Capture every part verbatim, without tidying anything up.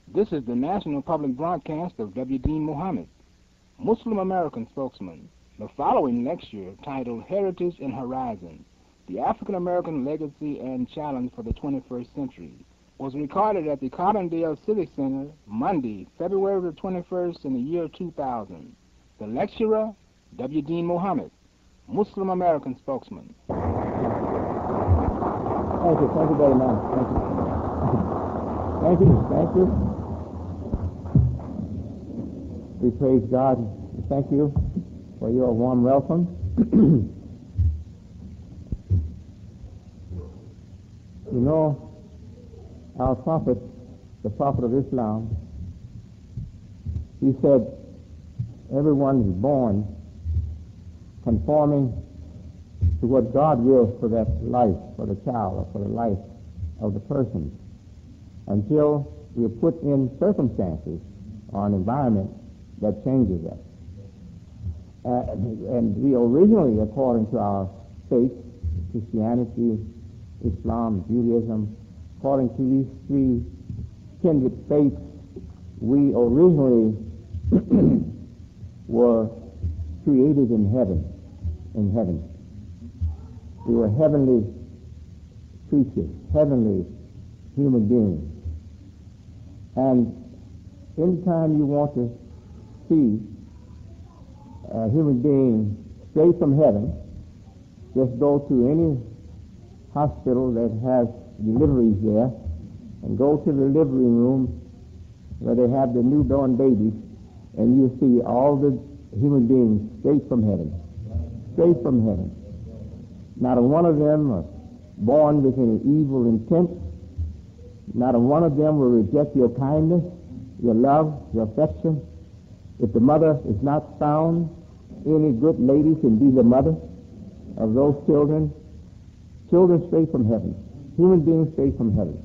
This is the national public broadcast of W D Muhammad, Muslim American spokesman. The following lecture, titled Heritage and Horizon, the African American Legacy and Challenge for the twenty-first Century, was recorded at the Carbondale Civic Center Monday, February the twenty-first in the year two thousand. The lecturer, W D Muhammad, Muslim American spokesman. Thank you. Thank you very much. Thank you. Thank you. Thank you. We praise God. Thank you for your warm welcome. You know, our prophet, the prophet of Islam, he said, everyone is born conforming to what God wills for that life, for the child, or for the life of the person, until we are put in circumstances or an environment that changes that. Uh, and we originally, according to our faith, Christianity, Islam, Judaism, according to these three kindred faiths, we originally were created in heaven, in heaven. We were heavenly creatures, heavenly human beings. And anytime you want to see a human being straight from heaven, just go to any hospital that has deliveries there and go to the delivery room where they have the newborn babies, and you see all the human beings straight from heaven, straight from heaven. Not a one of them are born with any evil intent. Not a one of them will reject your kindness, your love, your affection. If the mother is not found, any good lady can be the mother of those children. Children straight from heaven. Human beings straight from heaven.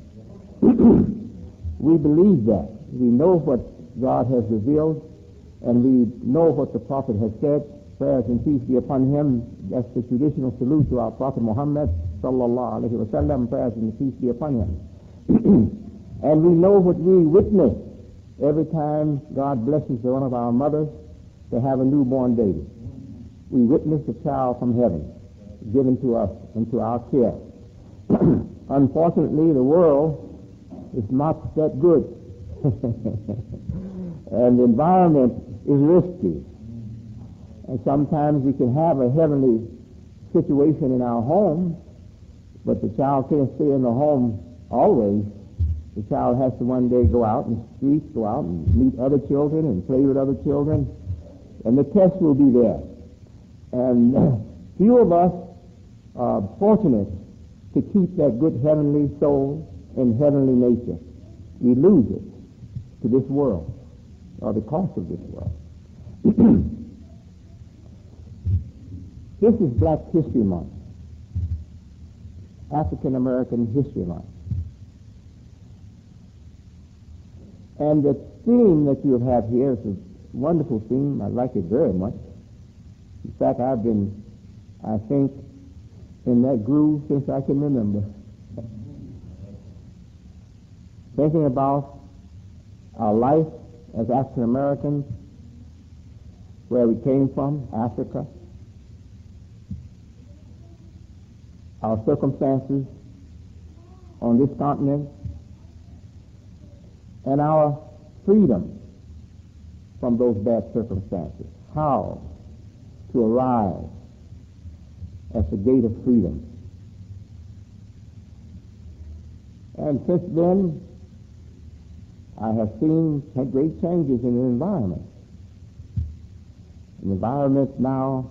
We believe that. We know what God has revealed, and we know what the prophet has said. Prayers and peace be upon him. That's the traditional salute to our prophet Muhammad sallallahu alaihi wasallam. Prayers and peace be upon him. And we know what we witness every time God blesses one of our mothers to have a newborn baby. We witness a child from heaven given to us into our care. Unfortunately, the world is not that good. And the environment is risky. And sometimes we can have a heavenly situation in our home, but the child can't stay in the home always. The child has to one day go out in the streets, go out and meet other children and play with other children, and the test will be there. And few of us are fortunate to keep that good heavenly soul and heavenly nature. We lose it to this world, or the cost of this world. This is Black History Month, African American History Month. And the theme that you have here is a wonderful theme. I like it very much. In fact, I've been, I think, in that groove since I can remember. Thinking about our life as African Americans, where we came from, Africa, our circumstances on this continent, and our freedom from those bad circumstances. How to arrive at the gate of freedom. And since then, I have seen great changes in the environment. The environment now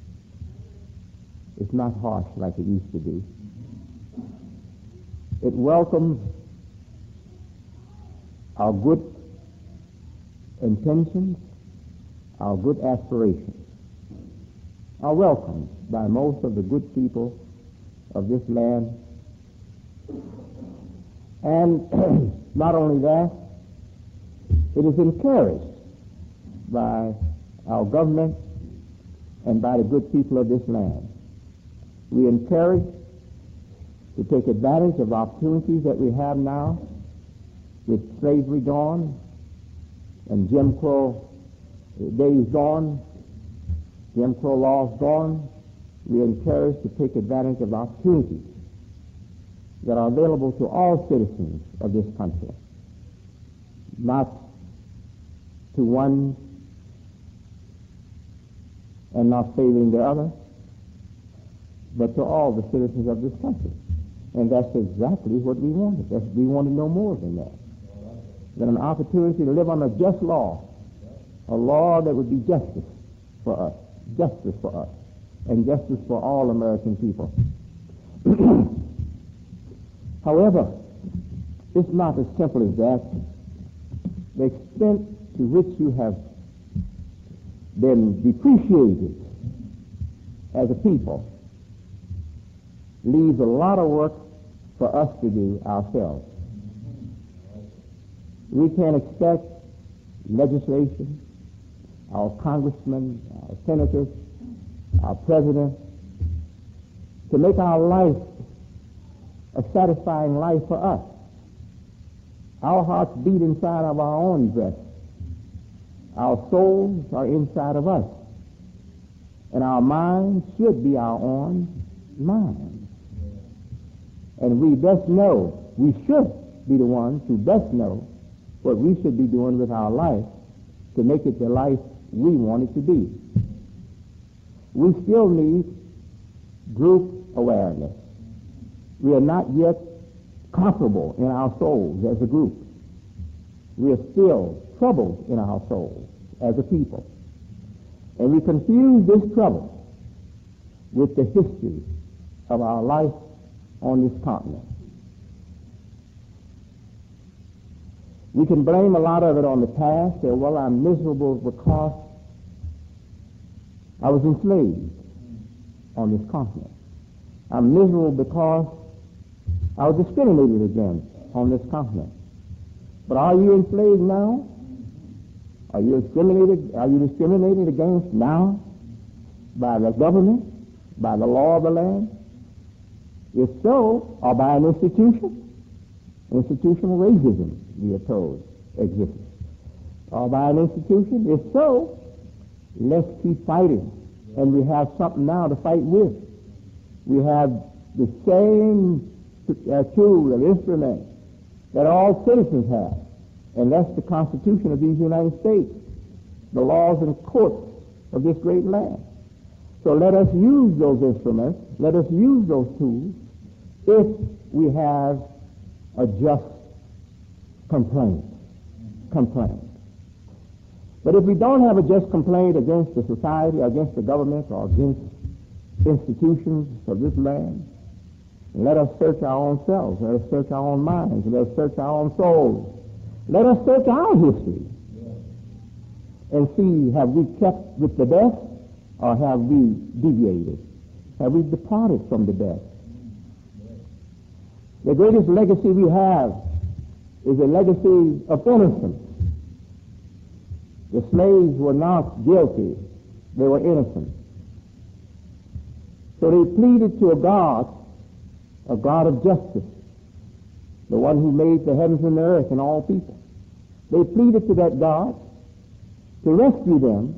is not harsh like it used to be. It welcomes our good intentions, our good aspirations, are welcomed by most of the good people of this land. And not only that, it is encouraged by our government and by the good people of this land. We encourage to take advantage of opportunities that we have now with slavery gone and Jim Crow days gone, Jim Crow laws gone, we are encouraged to take advantage of the opportunities that are available to all citizens of this country, not to one and not favoring the other, but to all the citizens of this country. And that's exactly what we wanted. That's, we wanted no more than that. Than an opportunity to live on a just law, a law that would be justice for us, justice for us, and justice for all American people. However, it's not as simple as that. The extent to which you have been depreciated as a people leaves a lot of work for us to do ourselves. We can't expect legislation, our congressmen, our senators, our president, to make our life a satisfying life for us. Our hearts beat inside of our own breasts. Our souls are inside of us. And our minds should be our own minds. And we best know, we should be the ones who best know what we should be doing with our life to make it the life we want it to be. We still need group awareness. We are not yet comparable in our souls as a group. We are still troubled in our souls as a people. And we confuse this trouble with the history of our life on this continent. We can blame a lot of it on the past. Say, well, I'm miserable because I was enslaved on this continent. I'm miserable because I was discriminated against on this continent. But are you enslaved now? Are you discriminated? Are you discriminated against now by the government, by the law of the land? If so, or by an institution? Institutional racism, we are told, exists. Or by an institution? If so, let's keep fighting. And we have something now to fight with. We have the same uh, tool and instrument that all citizens have. And that's the Constitution of these United States, the laws and courts of this great land. So let us use those instruments, let us use those tools, if we have a just complaint. Complaint. But if we don't have a just complaint against the society, against the government, or against institutions of this land, let us search our own selves, let us search our own minds, let us search our own souls. Let us search our history and see, have we kept with the best or have we deviated? Have we departed from the best? The greatest legacy we have is a legacy of innocence. The slaves were not guilty. They were innocent. So they pleaded to a God, a God of justice, the one who made the heavens and the earth and all people. They pleaded to that God to rescue them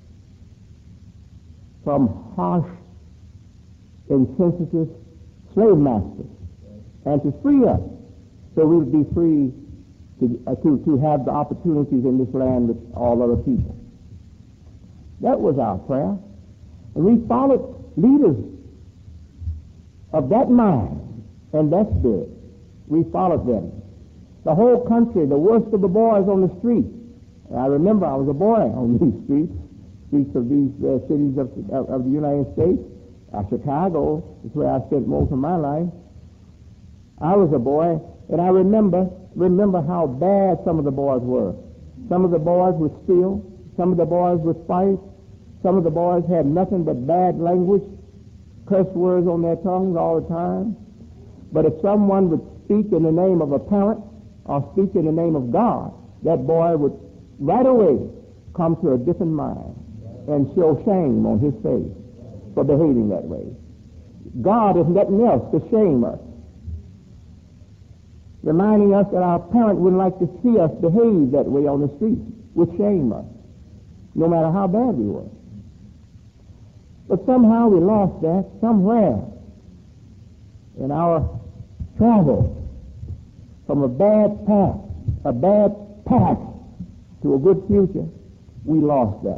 from harsh, insensitive slave masters and to free us so we would be free to, uh, to, to have the opportunities in this land with all other people. That was our prayer. And we followed leaders of that mind and that spirit. We followed them. The whole country, the worst of the boys on the street. I remember I was a boy on these streets, streets of these uh, cities of, of, of the United States. Uh, Chicago is where I spent most of my life. I was a boy, and I remember remember how bad some of the boys were. Some of the boys would steal. Some of the boys would fight. Some of the boys had nothing but bad language, curse words on their tongues all the time. But if someone would speak in the name of a parent or speak in the name of God, that boy would right away come to a different mind and show shame on his face for behaving that way. God, if nothing else, to shame us. reminding us that our parents wouldn't like to see us behave that way on the street, would shame us, no matter how bad we were. But somehow we lost that somewhere in our travel from a bad path, a bad path to a good future. We lost that.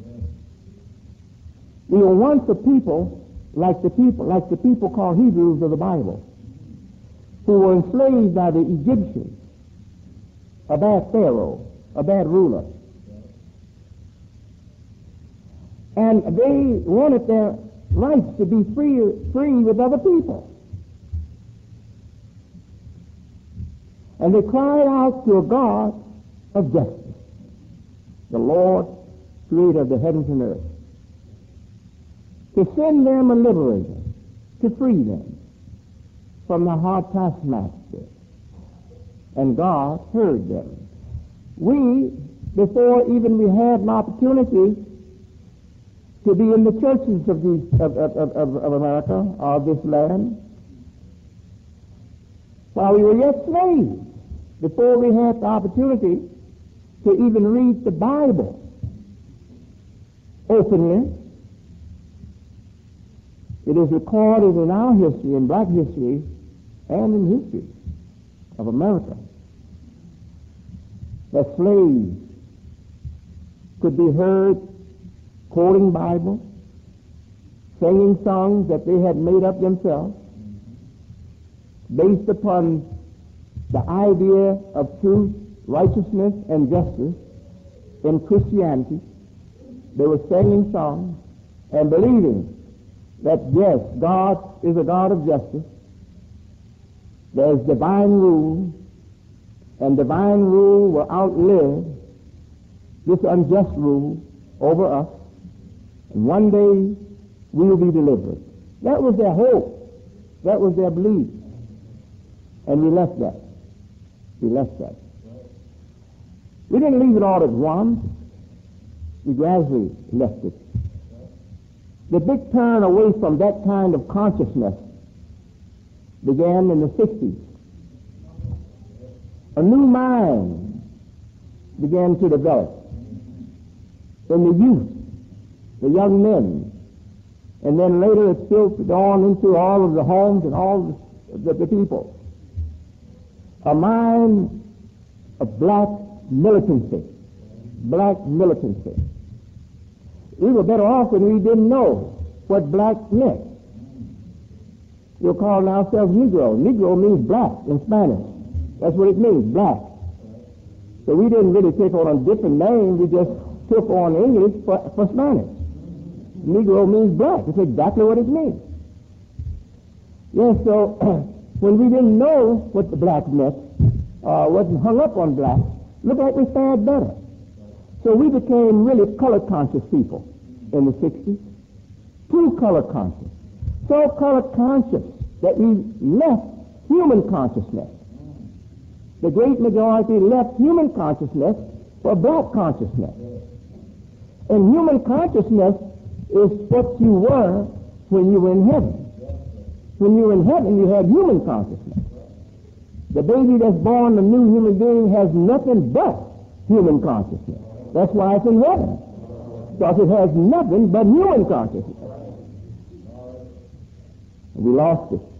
We were once a people like the people, like the people called Hebrews of the Bible, who were enslaved by the Egyptians, a bad pharaoh, a bad ruler. And they wanted their rights to be free, free with other people. And they cried out to a God of justice, the Lord, creator of the heavens and earth, to send them a liberator, to free them from the hard taskmaster. And God heard them. We, before even we had an opportunity to be in the churches of, these, of, of, of, of America, of this land, while we were yet slaves, before we had the opportunity to even read the Bible openly, it is recorded in our history, in black history, and in history of America, that slaves could be heard quoting Bible, singing songs that they had made up themselves, based upon the idea of truth, righteousness, and justice in Christianity. They were singing songs and believing that, yes, God is a God of justice. There's divine rule, and divine rule will outlive this unjust rule over us, and one day we will be delivered. That was their hope. That was their belief. And we left that. We left that. We didn't leave it all at once. We gradually left it. The big turn away from that kind of consciousness began in the sixties. A new mind began to develop in the youth, the young men, and then later it filtered on into all of the homes and all the, the people. A mind of black militancy, black militancy. We were better off when we didn't know what black meant. We're calling ourselves Negro. Negro means black in Spanish. That's what it means, black. So we didn't really take on a different name. We just took on English for, for Spanish. Negro means black. That's exactly what it means. Yes, so when we didn't know what the black meant, uh, wasn't hung up on black, looked like we fared better. So we became really color conscious people in the sixties. Too color conscious. So color conscious that we left human consciousness. The great majority left human consciousness for black consciousness. And human consciousness is what you were when you were in heaven. When you were in heaven, you had human consciousness. The baby that's born, a new human being, has nothing but human consciousness. That's why it's in heaven, because it has nothing but human consciousness. We lost it.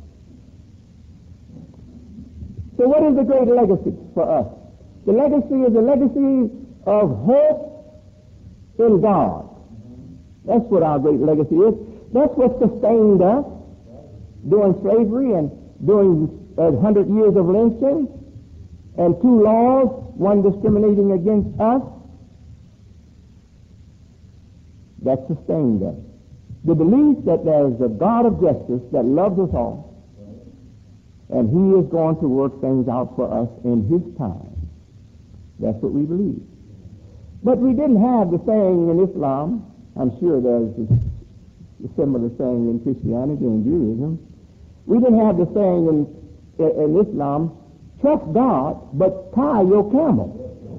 So what is the great legacy for us? The legacy is a legacy of hope in God. That's what our great legacy is. That's what sustained us during slavery and during a uh, hundred years of lynching and two laws, one discriminating against us. That sustained us. The belief that there is a God of justice that loves us all, and He is going to work things out for us in His time. That's what we believe. But we didn't have the saying in Islam. I'm sure there's a similar saying in Christianity and Judaism. We didn't have the saying in, in Islam, trust God, but tie your camel.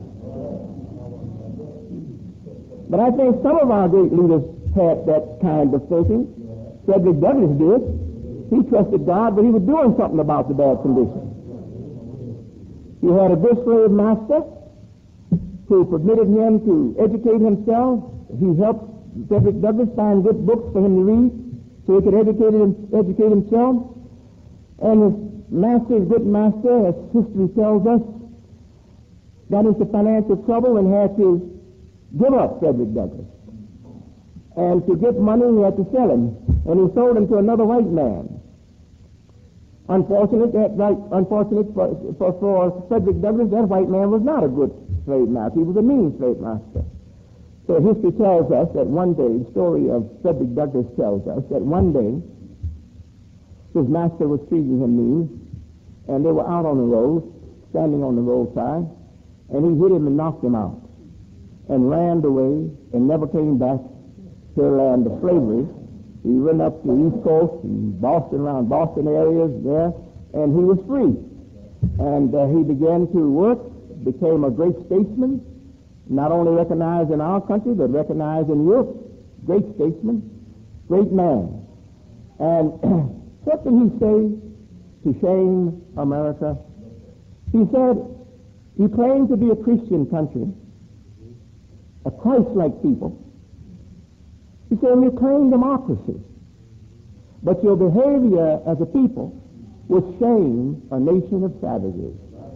But I think some of our great leaders had that kind of thinking. Frederick Douglass did. He trusted God, but he was doing something about the bad condition. He had a good slave master who permitted him to educate himself. He helped Frederick Douglass find good books for him to read so he could educate, him, educate himself. And his master, his good master, as history tells us, got into financial trouble and had to give up Frederick Douglass. And to get money, he had to sell him. And he sold him to another white man. Unfortunate, that, right, unfortunate for, for, for Frederick Douglass, that white man was not a good slave master. He was a mean slave master. So history tells us that one day, the story of Frederick Douglass tells us that one day, his master was treating him mean, and they were out on the road, standing on the roadside, and he hit him and knocked him out, and ran away and never came back to the land of slavery. He went up to the East Coast and Boston, around Boston areas there, and he was free. And uh, he began to work, became a great statesman, not only recognized in our country, but recognized in Europe. Great statesman, great man. And what did he say to shame America? He said, you claim to be a Christian country, a Christ-like people. He said, you claim democracy, but your behavior as a people will shame a nation of savages.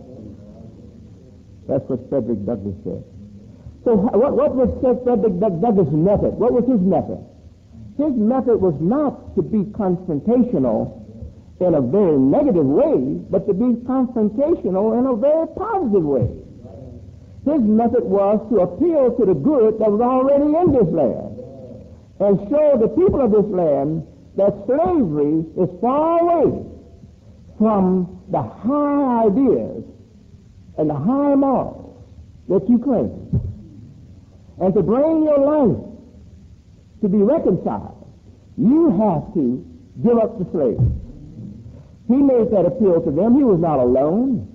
That's what Frederick Douglass said. So what, what was Frederick Douglass' method? What was his method? His method was not to be confrontational in a very negative way, but to be confrontational in a very positive way. His method was to appeal to the good that was already in this land and show the people of this land that slavery is far away from the high ideas and the high morals that you claim. And to bring your life to be reconciled, you have to give up the slave. He made that appeal to them. He was not alone.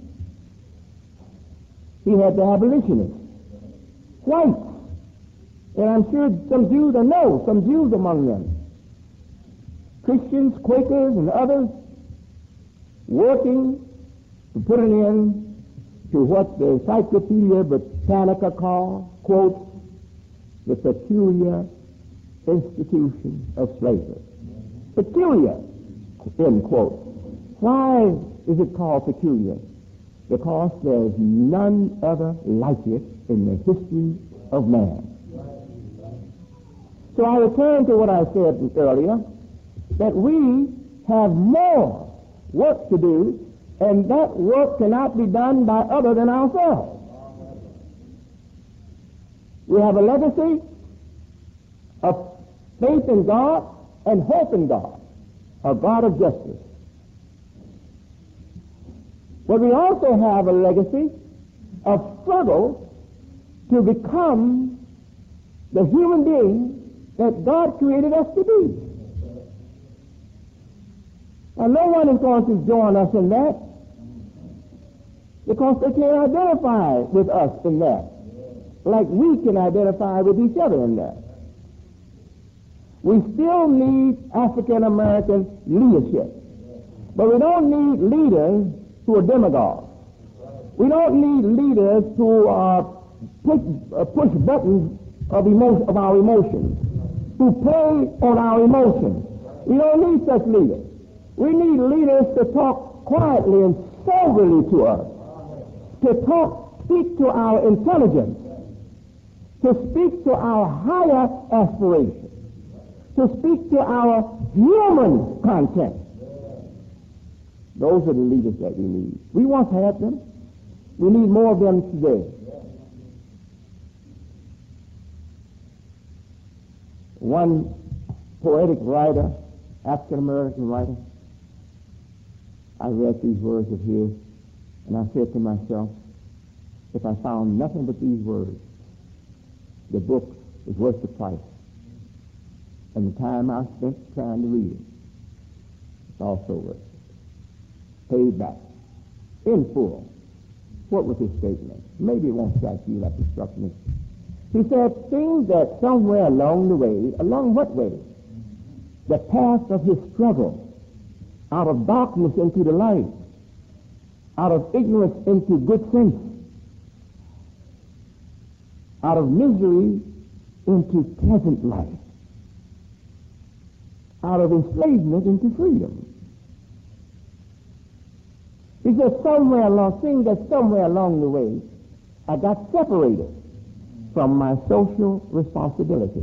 He had the abolitionists, whites, and I'm sure some Jews, I know some Jews among them, Christians, Quakers, and others, working to put an end to what the Encyclopedia Britannica calls, quote, the peculiar institution of slavery. Peculiar, end quote. Why is it called peculiar? Because there's none other like it in the history of man. So I return to what I said earlier, that we have more work to do, and that work cannot be done by other than ourselves. We have a legacy of faith in God and hope in God, a God of justice. But we also have a legacy of struggle to become the human being that God created us to be. And no one is going to join us in that because they can't identify with us in that, like we can identify with each other in that. We still need African American leadership, but we don't need leaders who are demagogues. We don't need leaders who uh, push, uh, push buttons of, emotion, of our emotions, who play on our emotions. We don't need such leaders. We need leaders to talk quietly and soberly to us, to talk, speak to our intelligence, to speak to our higher aspirations, to speak to our human content. Those are the leaders that we need. We once had them. We need more of them today. One poetic writer, African-American writer, I read these words of his, and I said to myself, if I found nothing but these words, the book is worth the price. And the time I spent trying to read it, it's also worth it. Paid back in full. What was his statement? Maybe it won't strike you like it struck me. He said, things that somewhere along the way, along what way? The path of his struggle out of darkness into the light. out of ignorance into good sense, out of misery into pleasant life, out of enslavement into freedom. He says somewhere along, seeing that somewhere along the way, I got separated from my social responsibility.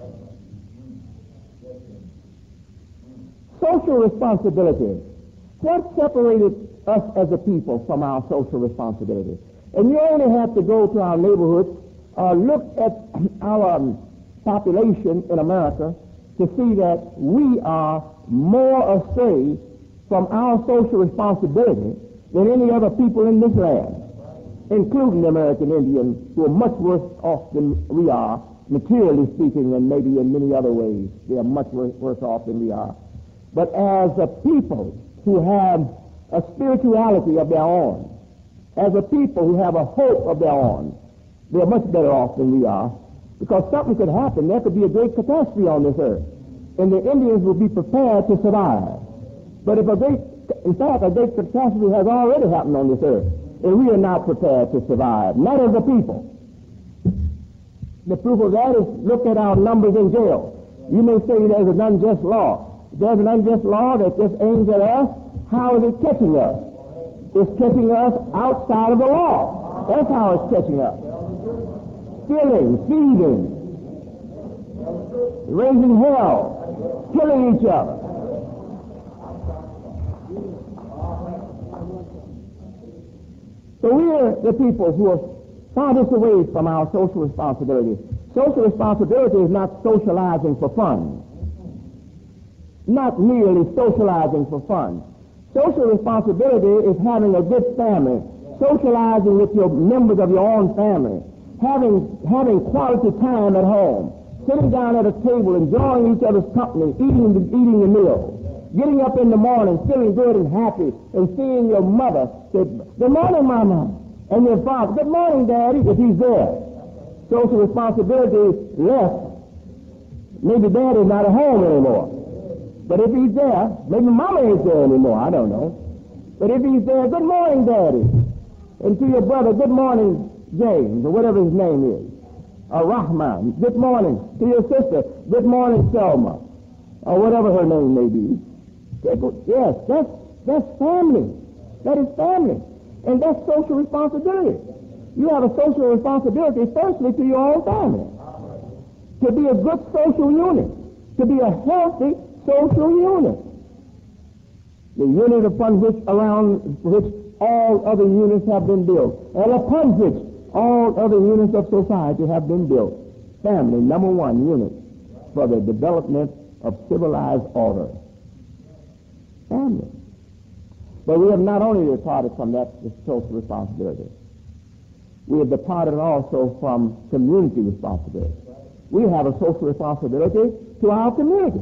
Social responsibility. What separated us as a people from our social responsibility? And you only have to go to our neighborhoods or look at our um, population in America to see that we are more astray from our social responsibility than any other people in this land, including the American Indians, who are much worse off than we are, materially speaking, and maybe in many other ways. They are much worse, worse off than we are. But as a people who have a spirituality of their own, as a people who have a hope of their own, they are much better off than we are, because something could happen. There could be a great catastrophe on this earth, and the Indians will be prepared to survive. But if a great, in fact, a great catastrophe has already happened on this earth, and we are not prepared to survive, not as a people. The proof of that is look at our numbers in jail. You may say there's an unjust law. There's an unjust law that just aims at us. How is it catching us? It's catching us outside of the law. That's how it's catching us. Stealing, thieving, raising hell, killing each other. So we are the people who are farthest away from our social responsibility. Social responsibility is not socializing for fun. Not merely socializing for fun. Social responsibility is having a good family, socializing with your members of your own family, having having quality time at home, sitting down at a table, enjoying each other's company, eating the, eating the meal, getting up in the morning, feeling good and happy, and seeing your mother say, "Good morning, Mama," and your father, "Good morning, Daddy," if he's there. Social responsibility is less. Maybe Daddy's not at home anymore. But if he's there, maybe Mama ain't there anymore, I don't know. But if he's there, "Good morning, Daddy." And to your brother, "Good morning, James," or whatever his name is. Or Rahman, "Good morning." To your sister, "Good morning, Selma," or whatever her name may be. Yes, that's, that's family. That is family. And that's social responsibility. You have a social responsibility, firstly, to your own family. To be a good social unit. To be a healthy social unit. The unit upon which, around which all other units have been built, and upon which all other units of society have been built. Family, number one unit for the development of civilized order. Family. But we have not only departed from that social responsibility, we have departed also from community responsibility. We have a social responsibility to our community,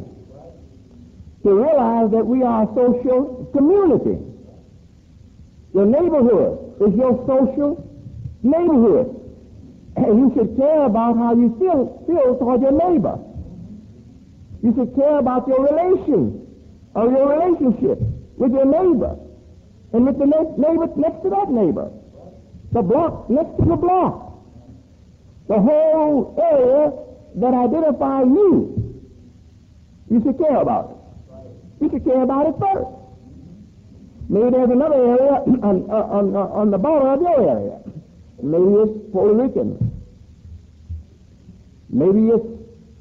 to realize that we are a social community. Your neighborhood is your social neighborhood. And you should care about how you feel, feel toward your neighbor. You should care about your relations or your relationship with your neighbor and with the ne- neighbor next to that neighbor, the block next to the block, the whole area that identifies you. You should care about it. You should care about it first. Maybe there's another area on, on, on the border of your area. Maybe it's Puerto Rican. Maybe it's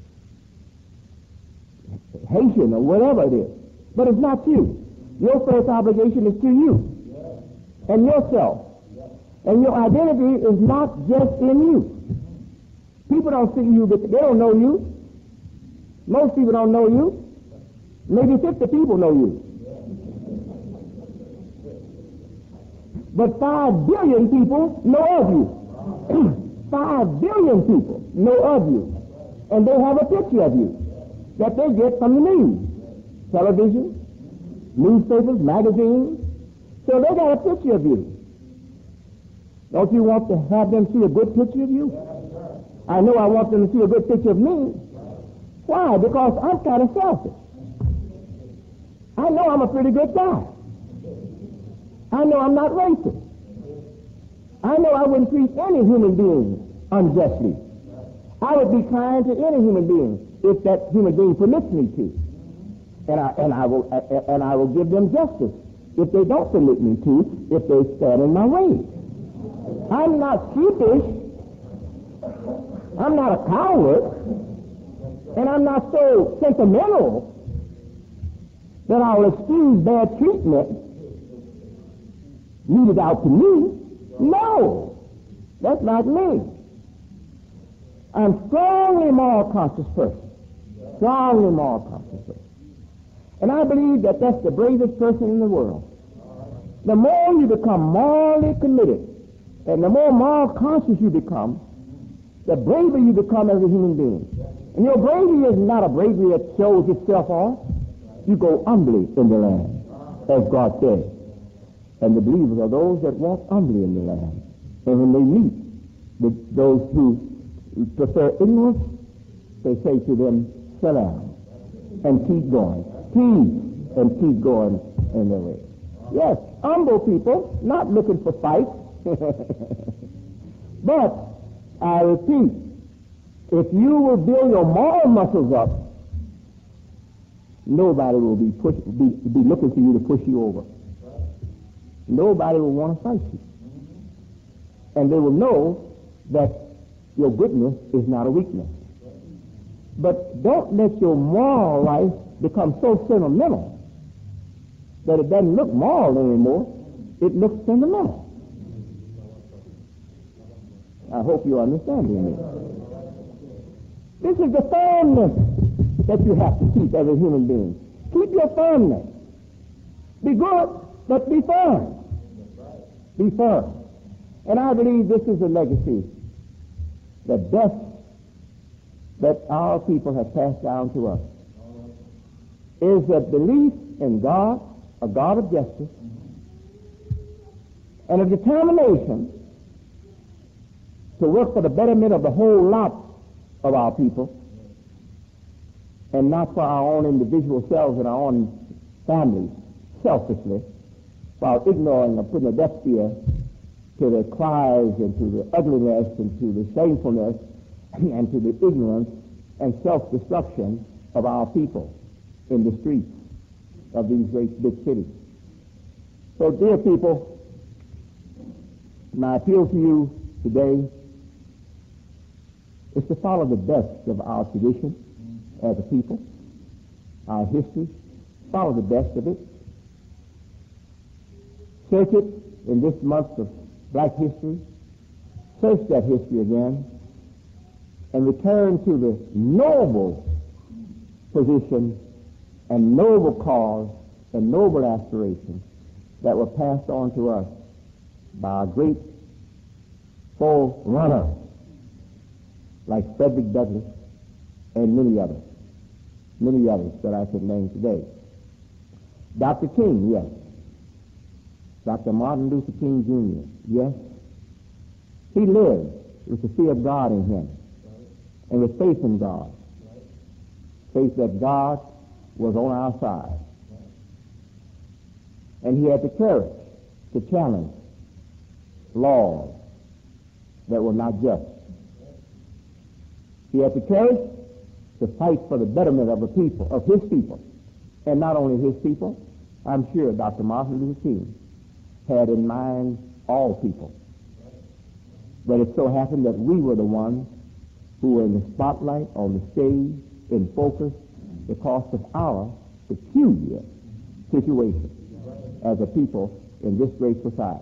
Haitian or whatever it is. But it's not you. Your first obligation is to you and yourself. And your identity is not just in you. People don't see you, but they don't know you. Most people don't know you. Maybe fifty people know you. But five billion people know of you. Five billion people know of you. And they have a picture of you that they get from the news, television, newspapers, magazines. So they got a picture of you. Don't you want to have them see a good picture of you? I know I want them to see a good picture of me. Why? Because I'm kind of selfish. I know I'm a pretty good guy. I know I'm not racist. I know I wouldn't treat any human being unjustly. I would be kind to any human being if that human being permits me to. And I, and I will and I will give them justice if they don't permit me to, if they stand in my way. I'm not sheepish. I'm not a coward. And I'm not so sentimental that I'll excuse bad treatment meted out to me. No, that's not me. I'm strongly moral conscious person. Strongly moral conscious person. And I believe that that's the bravest person in the world. The more you become morally committed, and the more moral conscious you become, the braver you become as a human being. And your bravery is not a bravery that shows itself off. You go humbly in the land, as God said. And the believers are those that walk humbly in the land. And when they meet with those who prefer ignorance, they say to them, salam, and keep going. Peace, and keep going in their way. Yes, humble people, not looking for fights. But, I repeat, if you will build your moral muscles up, nobody will be, push, be, be looking for you to push you over. Nobody will want to fight you. And they will know that your goodness is not a weakness. But don't let your moral life become so sentimental that it doesn't look moral anymore. It looks sentimental. I hope you're understanding me. This is the firmness that you have to keep as a human being. Keep your firmness. Be good, but be firm. Be firm. And I believe this is a legacy, the best that our people have passed down to us, is a belief in God, a God of justice, and a determination to work for the betterment of the whole lot of our people, and not for our own individual selves and our own families, selfishly, while ignoring or putting a deaf ear to the cries and to the ugliness and to the shamefulness and to the ignorance and self-destruction of our people in the streets of these great big cities. So, dear people, my appeal to you today is to follow the best of our tradition as a people, our history. Follow the best of it. Search it in this month of Black history. Search that history again and return to the noble position and noble cause and noble aspirations that were passed on to us by our great forerunners like Frederick Douglass and many others, many others that I could name today. Doctor King, yes. Doctor Martin Luther King Junior, yes. He lived with the fear of God in him and with faith in God. Faith that God was on our side. And he had the courage to challenge laws that were not just. He had the courage to fight for the betterment of the people, of his people. And not only his people, I'm sure Doctor Martin Luther King had in mind all people. But it so happened that we were the ones who were in the spotlight, on the stage, in focus, because of our peculiar situation as a people in this great society.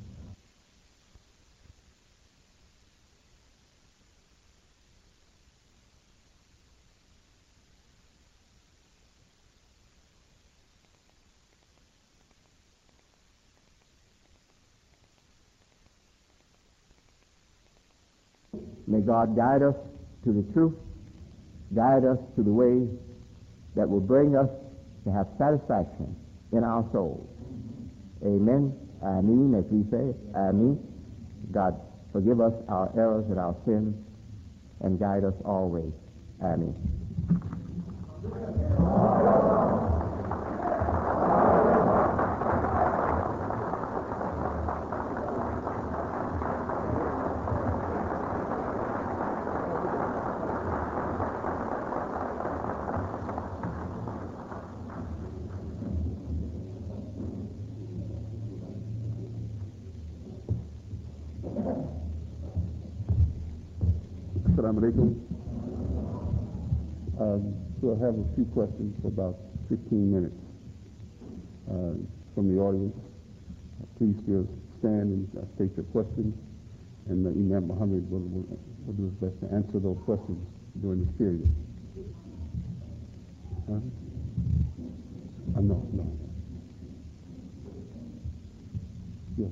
May God guide us to the truth, guide us to the way that will bring us to have satisfaction in our souls. Amen. Amen, as we say. Amen. God, forgive us our errors and our sins and guide us always. Amen. Assalamu alaikum. Um, so I have a few questions for about fifteen minutes uh, from the audience. Uh, please still stand and uh, state your questions, and uh, Imam Muhammad will, will, will do his best to answer those questions during this period. Huh? Uh, no, no. Yes.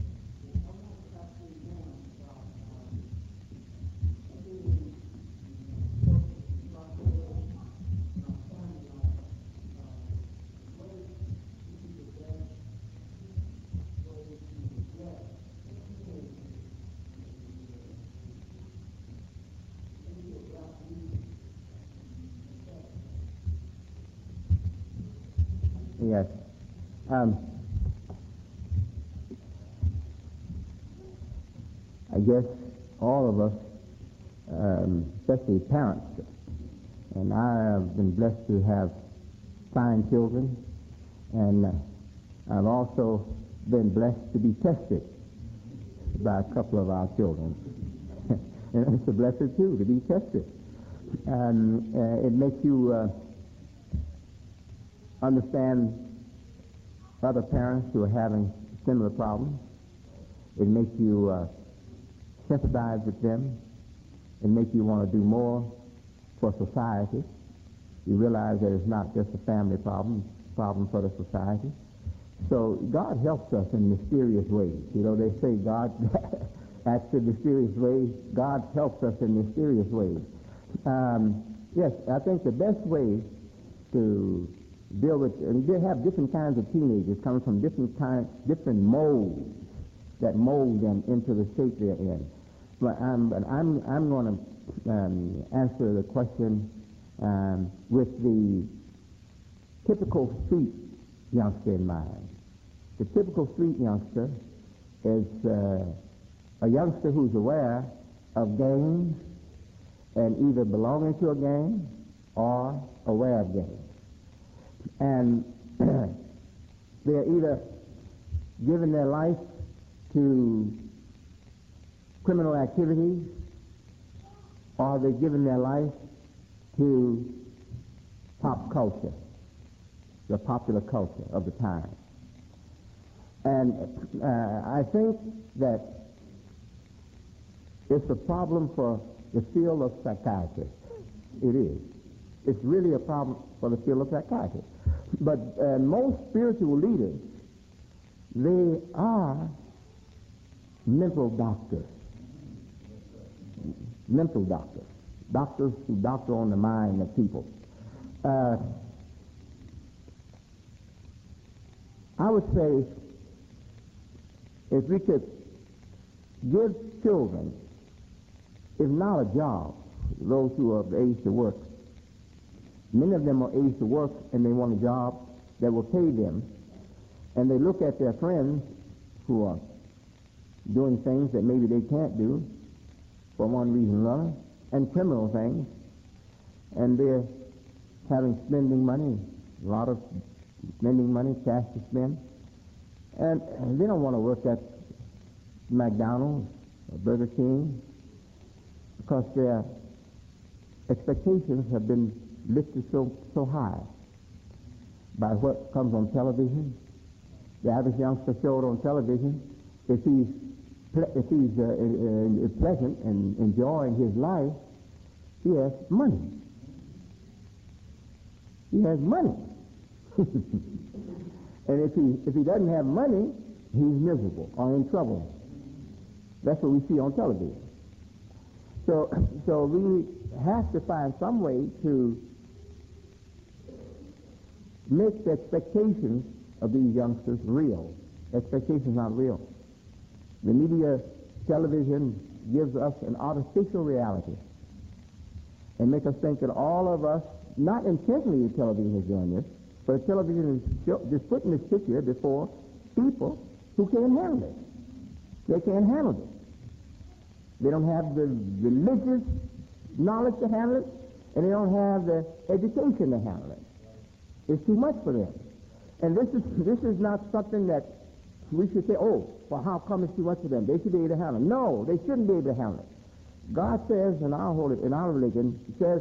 Yes. Um, I guess all of us, um, especially parents, and I have been blessed to have fine children, and uh, I've also been blessed to be tested by a couple of our children. And it's a blessing, too, to be tested. Um, uh, it makes you uh, understand other parents who are having similar problems. It makes you uh, sympathize with them. It makes you want to do more for society. You realize that it's not just a family problem, it's a problem for the society. So God helps us in mysterious ways. You know, they say God acts in mysterious ways. God helps us in mysterious ways. Um, yes, I think the best way to deal with, and they have different kinds of teenagers coming from different kinds, different molds that mold them into the shape they're in. But I'm, but I'm, I'm going to um, answer the question um, with the typical street youngster in mind. The typical street youngster is uh, a youngster who's aware of gangs and either belonging to a gang or aware of gangs. And they're either giving their life to criminal activities or they're giving their life to pop culture, the popular culture of the time. And uh, I think that it's a problem for the field of psychiatry. It is. It's really a problem for the field of psychiatry. But uh, most spiritual leaders, they are mental doctors. Mental doctors. Doctors who doctor on the mind of people. Uh, I would say if we could give children, if not a job, those who are of age to work, many of them are age to work and they want a job that will pay them, and they look at their friends who are doing things that maybe they can't do for one reason or another, and criminal things, and they're having spending money, a lot of spending money, cash to spend, and they don't want to work at McDonald's or Burger King because their expectations have been lifted so so high by what comes on television. The average youngster showed on television, if he's ple- if he's uh, uh, pleasant and enjoying his life, he has money. He has money. And if he if he doesn't have money, he's miserable or in trouble. That's what we see on television. So so we have to find some way to make the expectations of these youngsters real. Expectations not real. The media, television gives us an artificial reality and make us think that all of us, not intentionally the television is doing this, but television is show, just putting this picture before people who can't handle it. They can't handle it. They don't have the religious knowledge to handle it, and they don't have the education to handle it. It's too much for them. And this is this is not something that we should say, oh, well, how come it's too much for them? They should be able to handle it. No, they shouldn't be able to handle it. God says in our holy, in our religion, he says,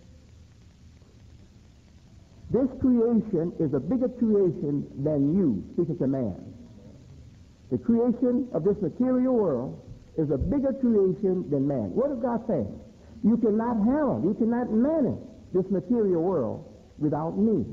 this creation is a bigger creation than you, speaking to man. The creation of this material world is a bigger creation than man. What is God saying? You cannot handle, you cannot manage this material world without me.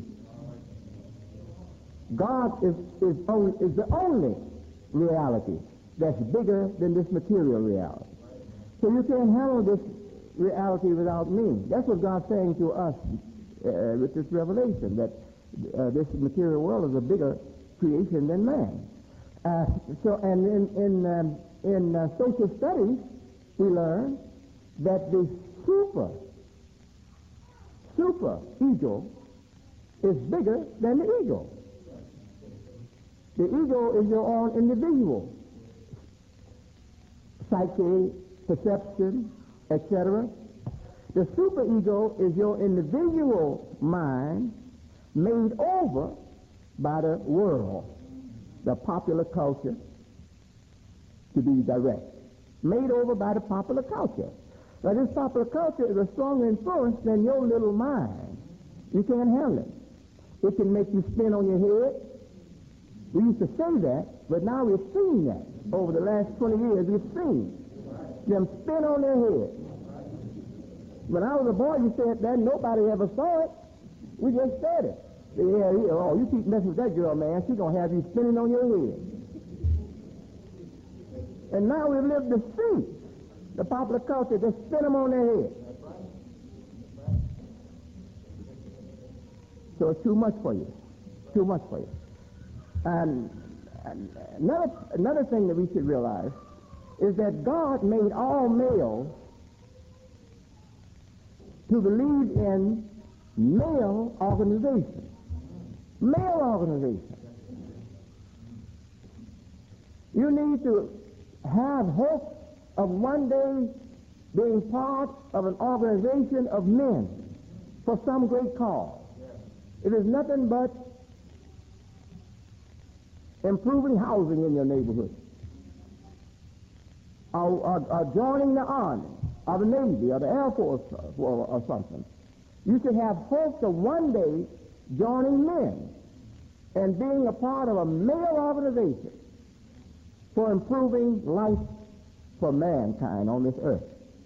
God is, is, only, is the only reality that's bigger than this material reality. So you can't handle this reality without me. That's what God's saying to us uh, with this revelation, that uh, this material world is a bigger creation than man. Uh, so, and in, in, um, in uh, social studies, we learn that the super, super ego is bigger than the ego. The ego is your own individual psyche, perception, et cetera. The superego is your individual mind made over by the world, the popular culture, to be direct. Made over by the popular culture. Now, this popular culture is a stronger influence than your little mind. You can't handle it. It can make you spin on your head. We used to say that, but now we've seen that. Over the last twenty years, we've seen them spin on their head. When I was a boy, you said that. Nobody ever saw it. We just said it. Yeah, yeah, oh, you keep messing with that girl, man. She's going to have you spinning on your head. And now we've lived to see the popular culture just spin them on their head. So it's too much for you. Too much for you. And another, another thing that we should realize is that God made all males to believe in male organization. Male organization. You need to have hope of one day being part of an organization of men for some great cause. It is nothing but improving housing in your neighborhood, or, or, or joining the Army, or the Navy, or the Air Force, or, or something. You should have hopes of one day joining men and being a part of a male organization for improving life for mankind on this earth.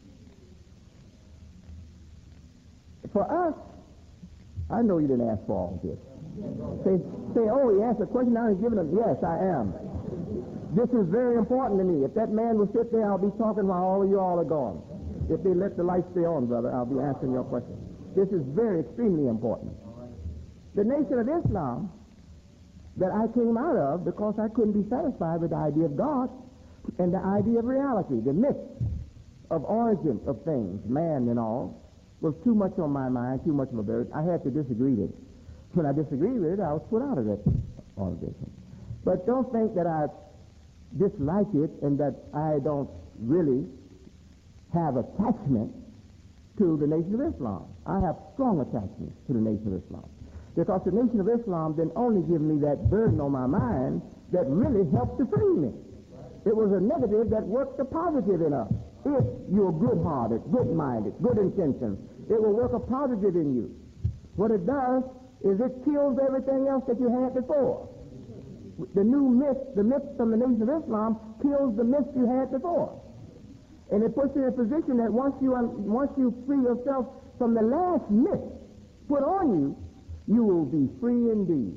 For us, I know you didn't ask for all this. Say, say, oh, he asked a question, now he's giving them. Yes, I am. This is very important to me. If that man will sit there, I'll be talking while all of you all are gone. If they let the lights stay on, brother, I'll be answering your question. This is very, extremely important. The Nation of Islam that I came out of because I couldn't be satisfied with the idea of God and the idea of reality, the myth of origin of things, man and all, was too much on my mind, too much of a burden. I had to disagree with it. When I disagreed with it, I was put out of that organization. But don't think that I dislike it and that I don't really have attachment to the Nation of Islam. I have strong attachment to the Nation of Islam. Because the Nation of Islam didn't only give me that burden on my mind that really helped to free me. It was a negative that worked a positive in us. If you're good-hearted, good-minded, good intentions, it will work a positive in you. What it does is it kills everything else that you had before. The new myth, the myth from the Nation of Islam, kills the myth you had before. And it puts you in a position that once you, once you free yourself from the last myth put on you, you will be free indeed.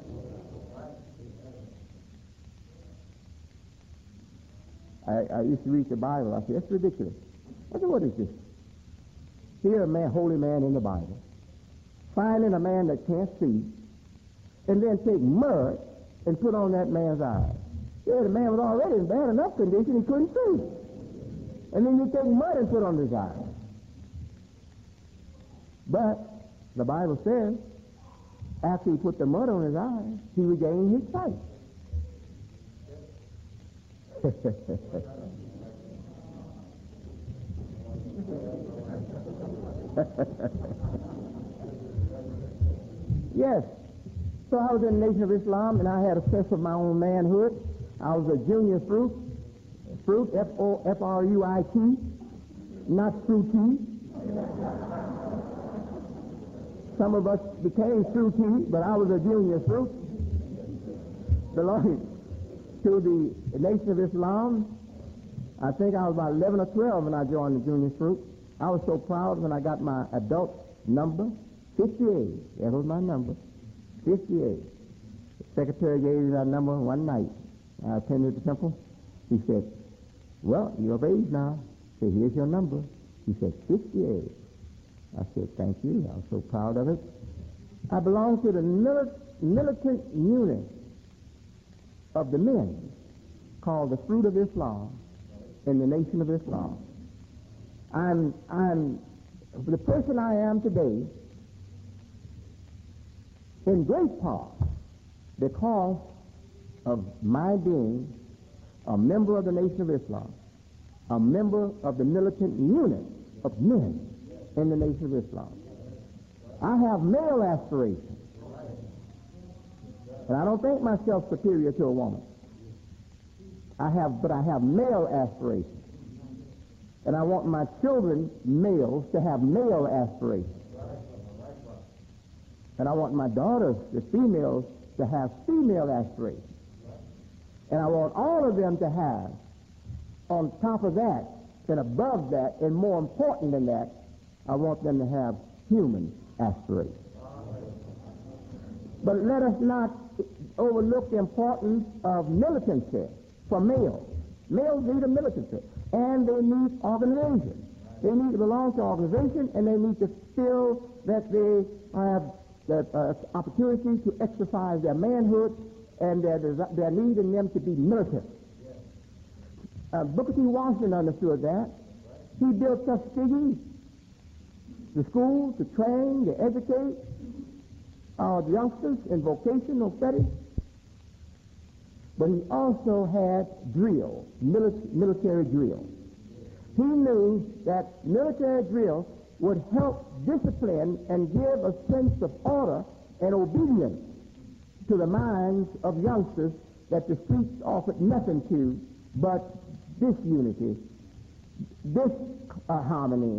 I, I used to read the Bible. I said, that's ridiculous. I said, what is this? Here a man, holy man in the Bible, finding a man that can't see, and then take mud and put on that man's eyes. Yeah, the man was already in bad enough condition, he couldn't see. And then you take mud and put on his eyes. But the Bible says, after he put the mud on his eyes, he regained his sight. Yes. So I was in the Nation of Islam, and I had a sense of my own manhood. I was a junior fruit, fruit, F O F R U I T. not fruity. Some of us became fruity, but I was a junior fruit, belonging to the Nation of Islam. I think I was about eleven or twelve when I joined the junior fruit. I was so proud when I got my adult number, fifty-eight. That was my number, fifty-eight. The secretary gave me that number one night. I attended the temple. He said, well, you're of age now. I said, here's your number. He said, fifty-eight. I said, thank you. I was so proud of it. I belong to the mili- militant unit of the men called the Fruit of Islam in the Nation of Islam. I'm, I'm the person I am today in great part because of my being a member of the Nation of Islam, a member of the militant unit of men in the Nation of Islam. I have male aspirations, and I don't think myself superior to a woman. I have, but I have male aspirations, and I want my children, males, to have male aspirations, and I want my daughters, the females, to have female aspirations, and I want all of them to have, on top of that, and above that, and more important than that, I want them to have human aspirations. But let us not overlook the importance of militancy for males. Males need a militancy, and they need organization. They need to belong to an organization, and they need to feel that they have the uh, opportunity to exercise their manhood and their, their need in them to be militant. Uh, Booker T. Washington understood that. He built Tuskegee, the schools to train, to educate our youngsters in vocational studies. But he also had drill, mili- military drill. He knew that military drill would help discipline and give a sense of order and obedience to the minds of youngsters that the streets offered nothing to but disunity, this uh, harmony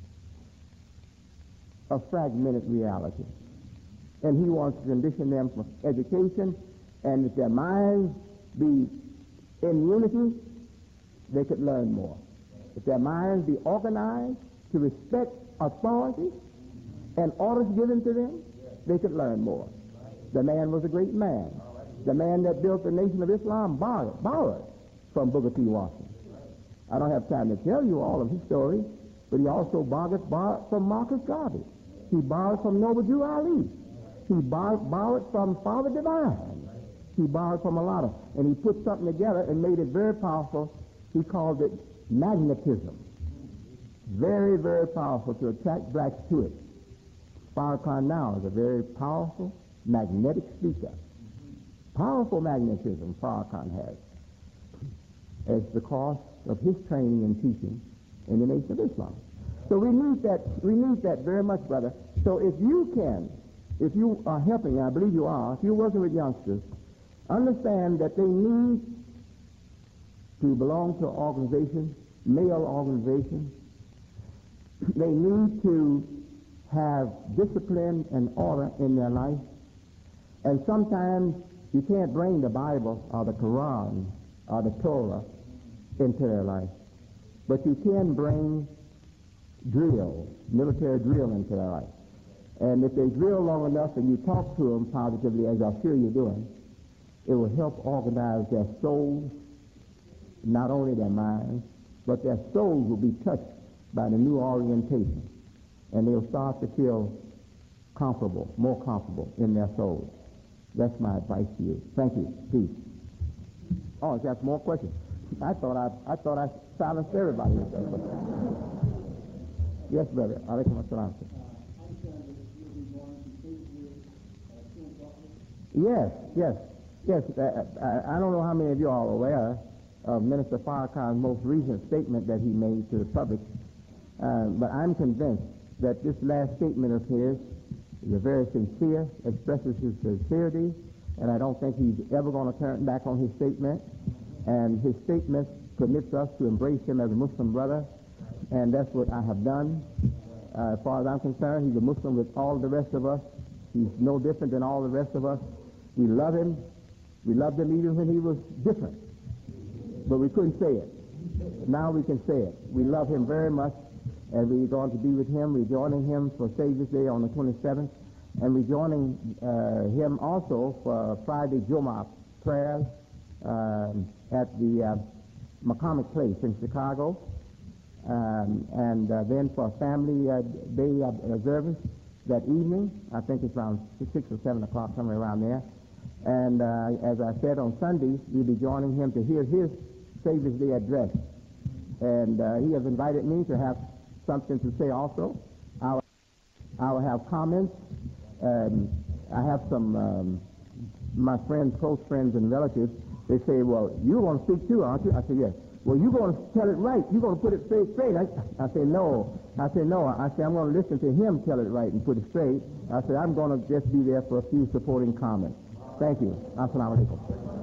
of fragmented reality. And he wants to condition them for education, and if their minds be in unity, they could learn more. If their minds be organized to respect authority and orders given to them, they could learn more. The man was a great man. The man that built the Nation of Islam borrowed, borrowed from Booker T. Washington. I don't have time to tell you all of his story, but he also borrowed, borrowed from Marcus Garvey. He borrowed from Noble Drew Ali. He borrowed, borrowed from Father Divine. He borrowed from a lot of, and he put something together and made it very powerful. He called it magnetism. Very, very powerful to attract blacks to it. Farrakhan now is a very powerful, magnetic speaker. Powerful magnetism Farrakhan has as because of his training and teaching in the Nation of Islam. So we need that, we need that very much, brother. So if you can, if you are helping, I believe you are, if you're working with youngsters, understand that they need to belong to an organization, male organization. They need to have discipline and order in their life. And sometimes you can't bring the Bible or the Quran or the Torah into their life. But you can bring drill, military drill into their life. And if they drill long enough and you talk to them positively, as I'm sure you're doing, it will help organize their souls, not only their minds, but their souls will be touched by the new orientation. And they'll start to feel comfortable, more comfortable in their souls. That's my advice to you. Thank you. Peace. Oh, that's more questions. I thought I, I thought I silenced everybody. Yes, brother. Alaikum assalam. Yes, yes, yes. I, I don't know how many of you are aware of Minister Farrakhan's most recent statement that he made to the public, uh, but I'm convinced that this last statement of his is a very sincere, expresses his sincerity, and I don't think he's ever going to turn back on his statement. And his statement permits us to embrace him as a Muslim brother and that's what I have done. Uh, as far as I'm concerned, he's a Muslim with all the rest of us. He's no different than all the rest of us. We love him. We loved him even when he was different, but we couldn't say it. Now we can say it. We love him very much, and we're going to be with him. We're joining him for Savior's Day on the twenty-seventh, and we're joining uh, him also for Friday Jumu'ah prayers um, at the uh, McCormick Place in Chicago, um, and uh, then for Family uh, Day observance that evening. I think it's around six or seven o'clock, somewhere around there. And uh, as I said, on Sundays, we'll be joining him to hear his Savior's Day address. And uh, he has invited me to have something to say also. I will, I will have comments. Um, I have some, um, my friends, close friends and relatives, they say, well, you're going to speak too, aren't you? I say, yes. Well, you're going to tell it right. You're going to put it straight, straight. I, I say, no. I say, no. I say, I'm going to listen to him tell it right and put it straight. I say, I'm going to just be there for a few supporting comments. Thank you. Assalamu alaikum.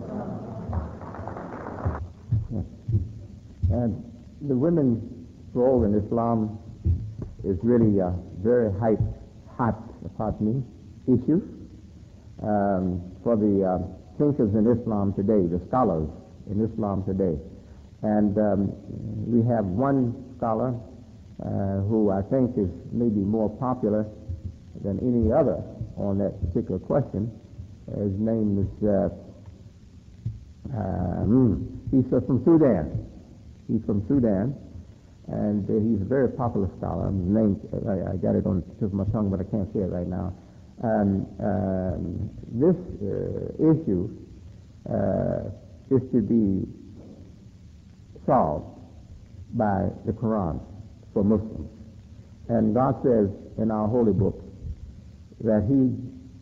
Yes. And the women's role in Islam is really a very hot, hot, pardon me, issue um, for the uh, thinkers in Islam today, the scholars in Islam today. And um, we have one scholar uh, who I think is maybe more popular than any other on that particular question. His name is, uh, uh, he's uh, from Sudan. He's from Sudan, and uh, he's a very popular scholar. His name, I, I got it on the tip of my tongue, but I can't say it right now. Um, um, this uh, issue uh, is to be solved by the Quran for Muslims. And God says in our holy book that He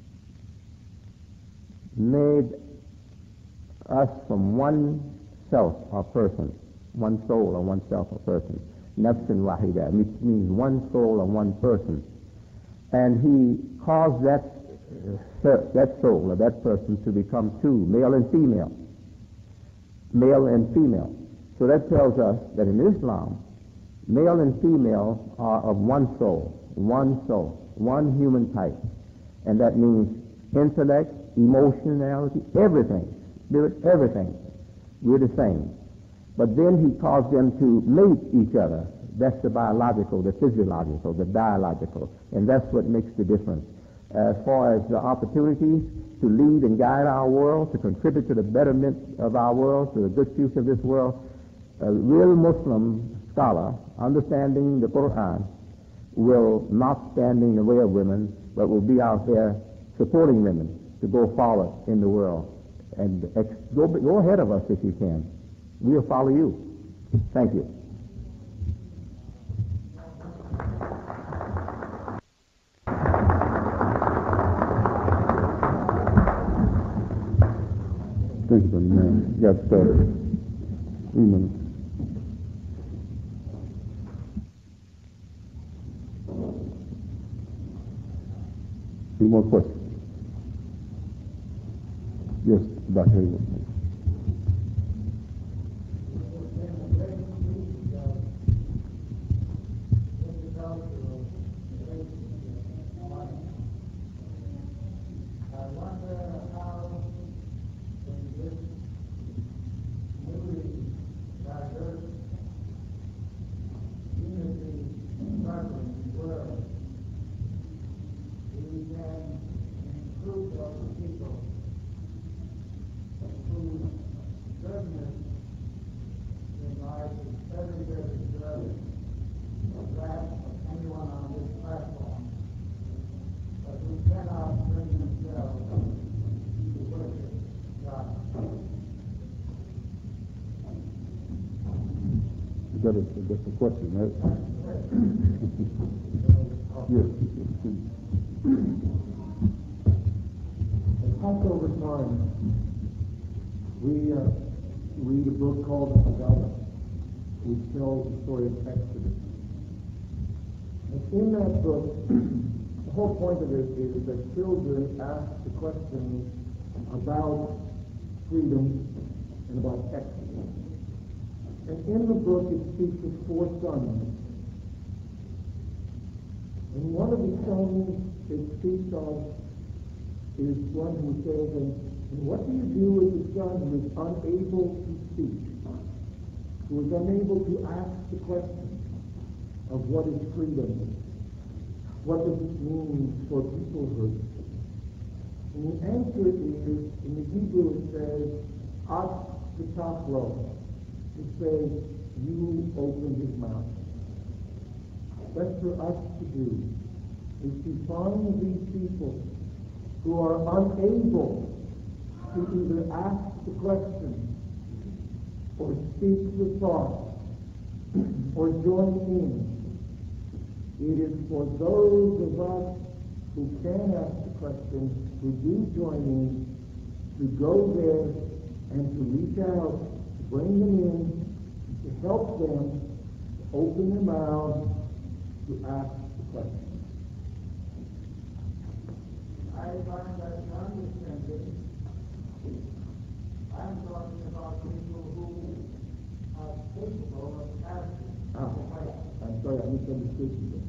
made us from one self or person, one soul or one self or person, nafsin wahida, which means one soul or one person. And He caused that, uh, that soul or that person to become two, male and female, male and female. So that tells us that in Islam, male and female are of one soul, one soul, one human type. And that means intellect, emotionality, everything, spirit, everything. We're the same. But then He caused them to mate each other. That's the biological, the physiological, the dialogical. And that's what makes the difference. As far as the opportunities to lead and guide our world, to contribute to the betterment of our world, to the good future of this world, a real Muslim scholar, understanding the Quran, will not stand in the way of women, but will be out there supporting women to go forward in the world. And ex- go, go ahead of us if you can. We'll follow you. Thank you. Thank you, brother. Man, you got started. Three minutes. Any more questions? Yes, Doctor Hayward. That is, that's the question, right? Yes. At Passover time, we uh, read a book called the Haggadah, which tells the story of Exodus. And in that book, the whole point of it is that children ask the questions about freedom and about Exodus. And in the book, it speaks of four sons And one of the sons it speaks of is one who says, and, and what do you do with the son who is unable to speak, who is unable to ask the question of what is freedom? What does it mean for peoplehood? And the answer is, in the Hebrew it says, As P'taklo. It says, you open his mouth. That's for us to do, is to find these people who are unable to either ask the question or speak the thought or join in. It is for those of us who can ask the question, who do join in, to go there and to reach out, to bring them in, to help them, to open their mouths, to ask the question. I find that condescending. I'm talking about people who are capable of asking. Ah, I'm sorry, I misunderstood you.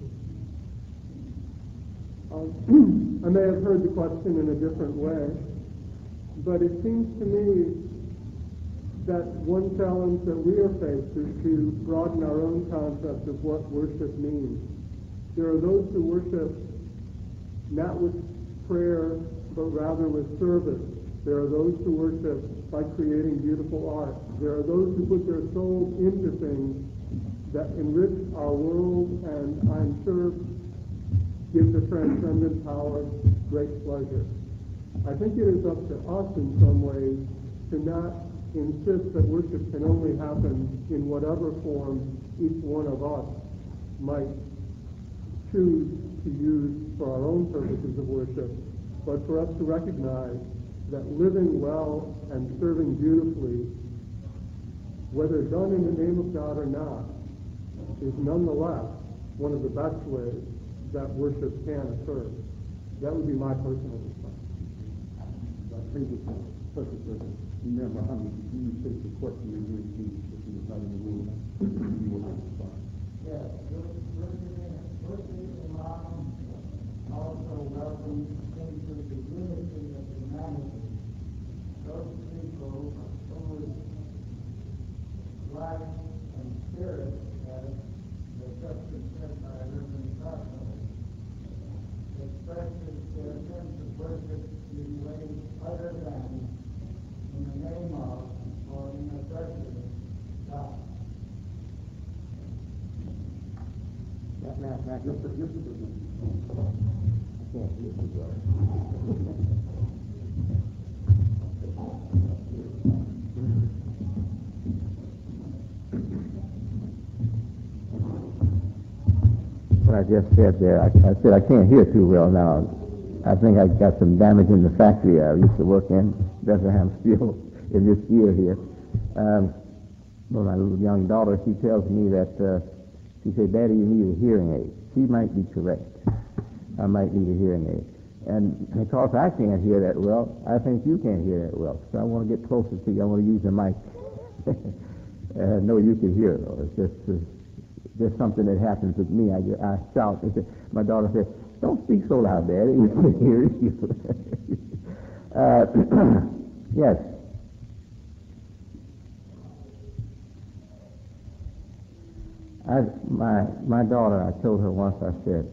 Um, I may have heard the question in a different way, but it seems to me that one challenge that we are faced is to broaden our own concept of what worship means. There are those who worship not with prayer, but rather with service. There are those who worship by creating beautiful art. There are those who put their souls into things that enrich our world and, I'm sure, give the transcendent power great pleasure. I think it is up to us in some ways to not insist that worship can only happen in whatever form each one of us might choose to use for our own purposes of worship, but for us to recognize that living well and serving beautifully, whether done in the name of God or not, is nonetheless one of the best ways that worship can occur. That would be my personal response. I think it's such a person. Remember, how many you take the question and you see if he was not in the room, you will respond. Yes, worshiping Islam also welcomes into the unity of humanity those people whose life and spirit, as the question said by Reverend Cosmo, expresses their sense of worship in ways other than in the name of or in the presence of God. Now, now, now, just a, just a minute. I can't hear you well. What I just said there, I, I said I can't hear too well now. I think I got some damage in the factory I used to work in, Bethlehem Steel, in this year here. Um, well, my little young daughter, she tells me that, uh, she said, Daddy, you need a hearing aid. She might be correct. I might need a hearing aid. And because I can't hear that well, I think you can't hear that well. So I want to get closer to you. I want to use the mic. I know you can hear it, though. It's just, uh, just something that happens with me. I, I shout. My daughter said, don't speak so loud, Daddy. We can hear you. uh, yes. I, my, my daughter, I told her once, I said,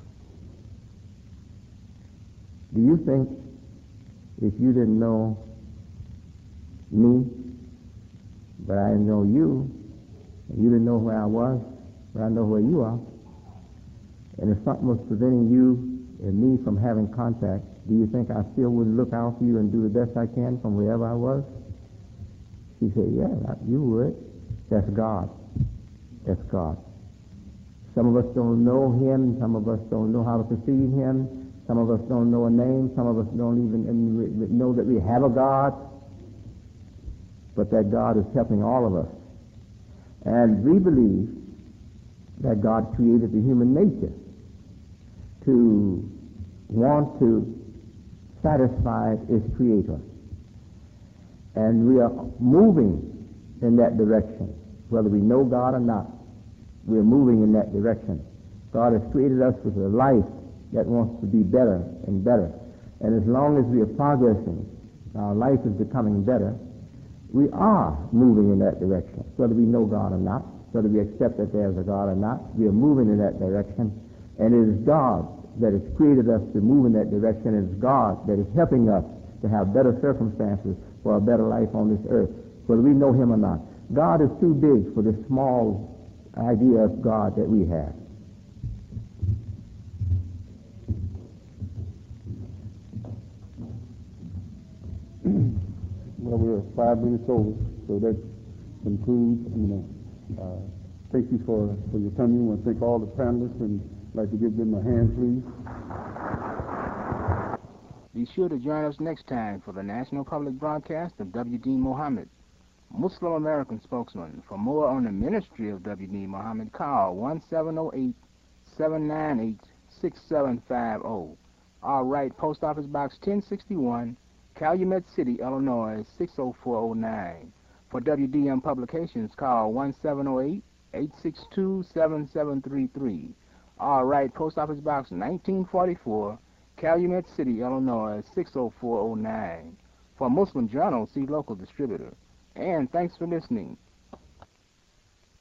do you think if you didn't know me, but I know you, and you didn't know where I was, but I know where you are, and if something was preventing you and me from having contact, do you think I still wouldn't look out for you and do the best I can from wherever I was? She said, yeah, you would. That's God. That's God. Some of us don't know him. Some of us don't know how to perceive him. Some of us don't know a name. Some of us don't even know that we have a God. But that God is helping all of us. And we believe that God created the human nature to want to satisfy its creator. And we are moving in that direction, whether we know God or not. We're moving in that direction God has created us with a life that wants to be better and better. And as long as we are progressing, our life is becoming better, we are moving in that direction. Whether we know God or not, whether we accept that there's a God or not, we are moving in that direction. And it is God that has created us to move in that direction. It is God that is helping us to have better circumstances for a better life on this earth, whether we know him or not. God is too big for the small idea of God that we have. Well, we're five minutes over, so that concludes. You know, uh, thank you for, for your coming. I want to thank all the panelists, and I'd like to give them a hand, please. Be sure to join us next time for the National Public Broadcast of W D Muhammad, Muslim American spokesman. For more on the ministry of W D Muhammad, call one seven zero eight, seven nine eight, six seven five zero. All right, Post Office Box ten sixty-one, Calumet City, Illinois, six oh four oh nine. For W D M Publications, call one seven zero eight, eight six two, seven seven three three. All right, Post Office Box nineteen forty-four, Calumet City, Illinois, six oh four oh nine. For Muslim Journal, see local distributor. And thanks for listening.